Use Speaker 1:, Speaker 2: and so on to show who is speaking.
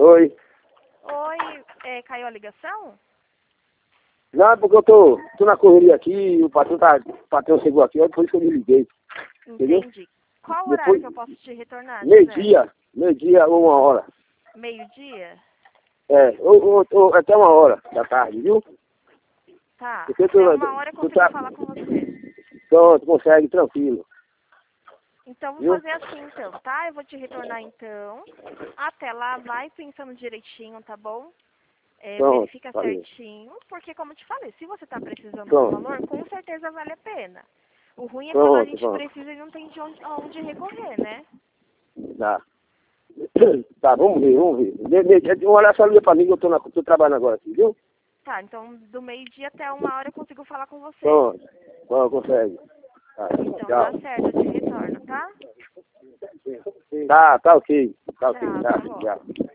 Speaker 1: Oi.
Speaker 2: Oi, caiu a ligação?
Speaker 1: Não, porque eu tô na correria aqui, o patrão chegou aqui, por isso que eu me liguei. Entendeu?
Speaker 2: Entendi. Qual
Speaker 1: Depois,
Speaker 2: horário que eu posso te retornar, José?
Speaker 1: meio-dia ou 1 hora.
Speaker 2: Meio-dia?
Speaker 1: Ou até 1 hora da tarde, viu?
Speaker 2: Tá.
Speaker 1: Porque
Speaker 2: Até 1 hora eu consigo falar com você.
Speaker 1: Pronto, consegue, tranquilo.
Speaker 2: Então, vou
Speaker 1: Viu?
Speaker 2: fazer assim, então, tá? Eu vou te retornar, então. Até lá, vai pensando direitinho, tá bom?
Speaker 1: Pronto,
Speaker 2: Verifica
Speaker 1: valeu.
Speaker 2: certinho, porque, como eu te falei, se você tá precisando do
Speaker 1: Pronto,
Speaker 2: valor, com certeza vale a pena. O ruim é quando a
Speaker 1: pronto,
Speaker 2: gente
Speaker 1: pronto.
Speaker 2: precisa e não tem de onde recorrer, né?
Speaker 1: Tá. Tá, vamos ver. Olha só, liga pra mim que eu tô trabalhando agora aqui, viu?
Speaker 2: Tá, então, do meio-dia até 1 hora eu consigo falar com você.
Speaker 1: Pronto, consegue. Tá,
Speaker 2: Então,
Speaker 1: tchau.
Speaker 2: tá certo, eu te retorno, tá?
Speaker 1: Tá ok. Tá ok,
Speaker 2: Tá
Speaker 1: tá,
Speaker 2: bom.
Speaker 1: tchau.